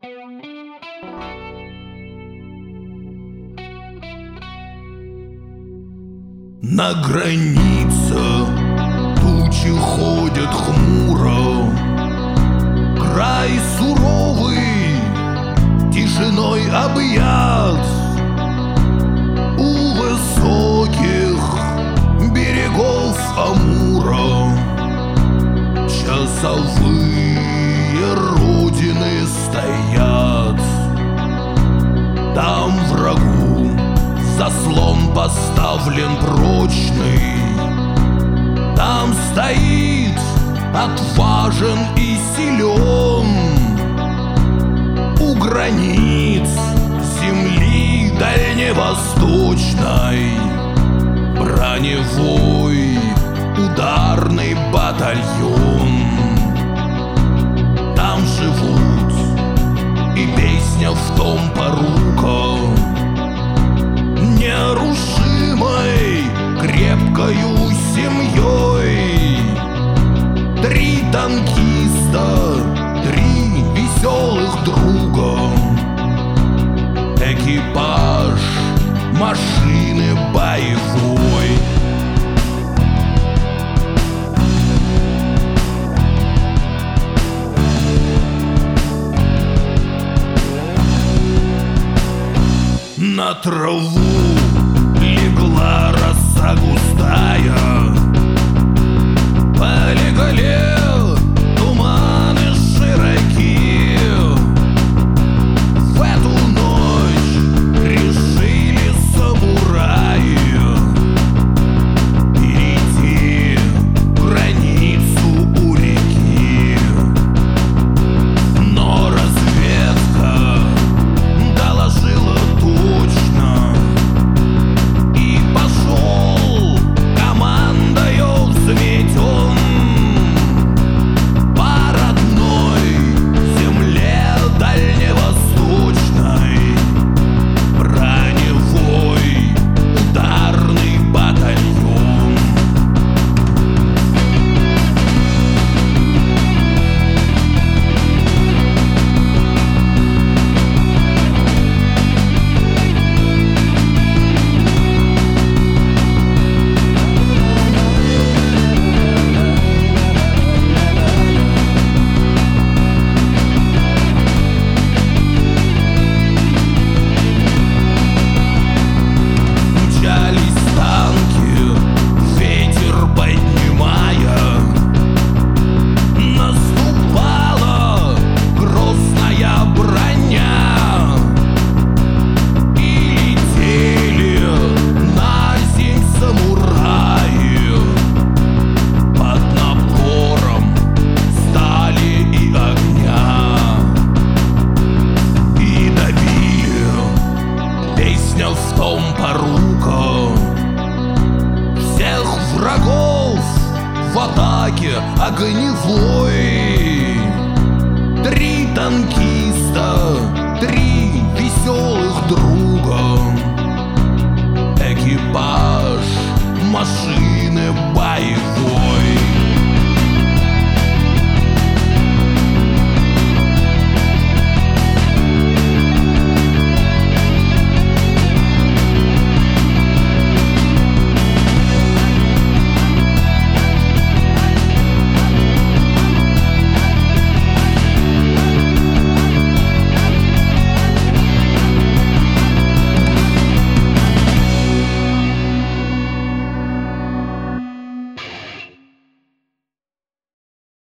На границе тучи ходят хмуро, край суровый тишиной объят. У высоких берегов Амура часовые родины стоят. Там врагу заслон поставлен прочный, там стоит отважен и силен. У границ земли дальневосточной броневой ударный батальон. Там живут, и песня в том порука, нерушимой, крепкою семьей. 3 танкиста, 3 веселых друга, экипаж машины боевой. На траву легла роса густая, полегли туманы широкие. В эту ночь решили самураи перейти границу у реки. Но разведка доложила точно, и пошел командою взметен по родной земле дальневосточной броневой ударный батальон. Мчались танки, ветер поднимая, наступала грозная броня, и летели на земь самураи под напором стали и огня, и давили. Песня в том порука, всех врагов в атаке огневой. 3 танки